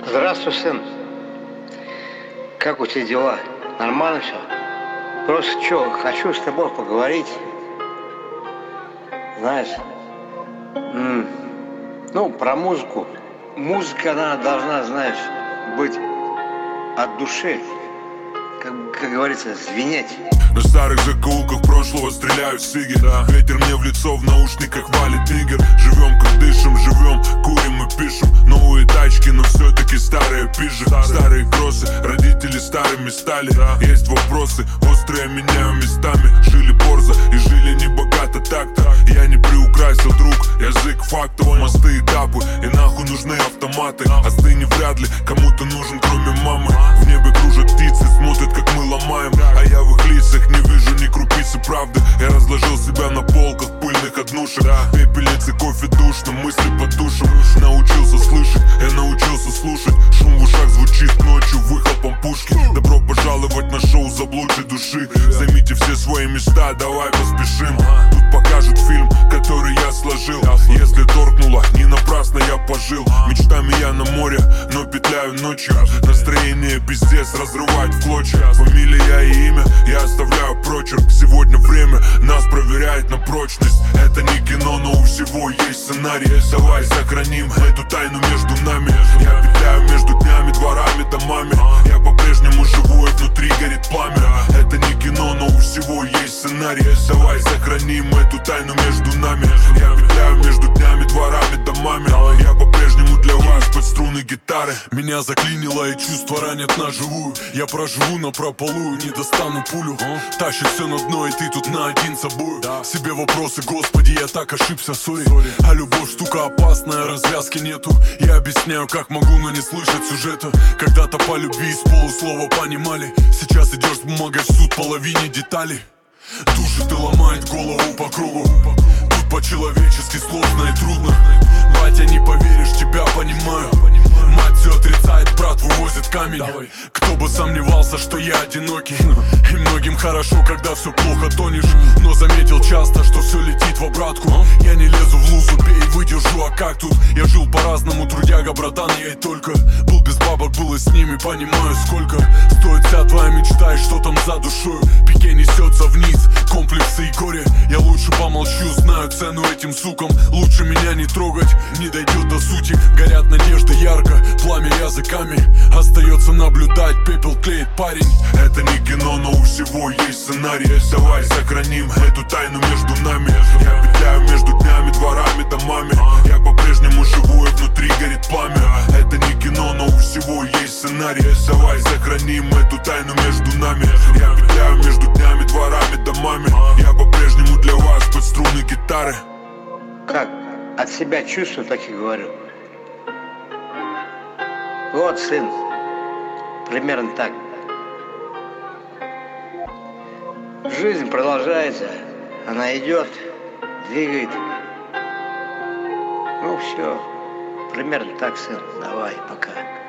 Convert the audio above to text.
Здравствуй, сын. Как у тебя дела? Нормально все? Просто хочу с тобой поговорить. Знаешь, про музыку. Музыка, она должна, знаешь, быть от души, как говорится, звенеть. На старых закоулках прошлого стреляют сиги. Ветер мне в лицо, в наушниках валит нигер. Живем как дышим, живем, курим и пишем. Новые тачки, но все-таки старые пижи. Старые кроссы, родители старыми стали. Есть вопросы, острые меняю местами. Жили борзо и жили не богато так-то. Я не приукрасил, друг, язык фактов. Мосты, этапы, и нахуй нужны автоматы. Остыни вряд ли кому-то нужен, кроме мамы. В небе кружат птицы, смотрят, как мы ломаем. А я в их лицах не вижу ни крупицы правды. Я разложил себя на полках пыльных однушек. Пепельницы, кофе душно, мысли потушим. Научился слышать, я научился слушать. Шум в ушах звучит ночью выхлопом пушки. Добро пожаловать на шоу заблудшей души. Займите все свои места, давай поспешим. Тут покажут фильм, который я сложил. Если торкнуло, не напрасно я пожил. Мечтами я на море, но петляю ночью. Настроение пиздец разрывает в клочья. Фамилия и имя, я оставляю прочерк. Сегодня время нас проверяет на прочность. Это не кино, но у всего есть сценарий. Давай сохраним эту тайну между нами. Я петляю между днями, дворами, домами. Я по-прежнему живу, и внутри горит пламя. Это не кино, но у всего есть сценарий. Давай сохраним эту тайну между нами. Я петляю между днями, дворами, домами. Я по-прежнему для вас под струны гитары. Меня заклинило и чувства ранят на живую. Я проживу прополую, не достану пулю. Тащит все на дно, и ты тут на один собою. Себе вопросы, господи, я так ошибся, сори. А любовь штука опасная, развязки нету. Я объясняю, как могу, но не слышать сюжета. Когда-то по любви с полуслова понимали. Сейчас идешь с бумагой в суд, половине деталей. Душит и ломает голову по кругу. Тут по-человечески сложно и трудно. Батя, не поверишь, тебя понимаю. Мать все отрицает, брат вывозит камень. Кто бы сомневался, что я одинокий. И многим хорошо, когда все плохо тонешь. Но заметил часто, что все летит в обратку. Я не лезу в лузу, бей, выдержу, а как тут? Я жил по-разному, трудяга, братан, я и только был без бабок, было с ними, понимаю, сколько стоит вся твоя мечта и что там за душою. Пике несется вниз, комплексы и горе. Я лучше помолчу, знаю цену этим сукам. Лучше меня не трогать, не дойдет до сути. Горят надежды ярко, пламя языками. Остается наблюдать, пепел клеит парень. Это не кино, но у всего есть сценарий. Давай сохраним эту тайну между нами. Я петляю между днями, дворами, домами. Я по-прежнему живу, и внутри горит пламя. Это не кино, но у всего есть сценарий. Давай сохраним эту тайну между нами. Я петляю между днями, дворами, домами. Я по-прежнему для вас под струны гитары. Как от себя чувствую, так и говорю. Вот, сын, примерно так. Жизнь продолжается, она идет, двигает. Ну все, примерно так, сын, давай, пока.